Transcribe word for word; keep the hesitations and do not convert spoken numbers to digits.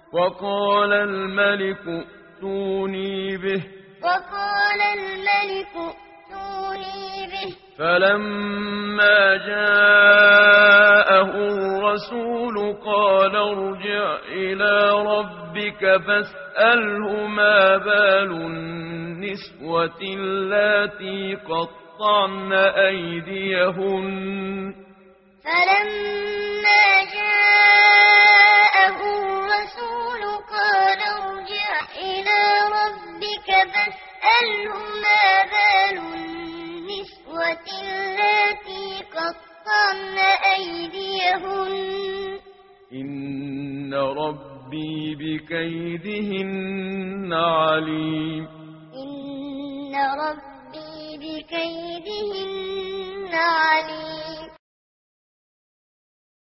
وقال الملك ائتوني به وقال الملك ائتوني به فلما جاءه الرسول قال ارجع إلى ربك فاسأله ما بال النسوة اللاتي قطعن أيديهن فلما جاءه الرسول قال ارجع إلى ربك فاسأله ما بال النسوة اللاتي قطعن أيديهن إن ربي بكيدهن عليم إن ربي بكيدهن عليم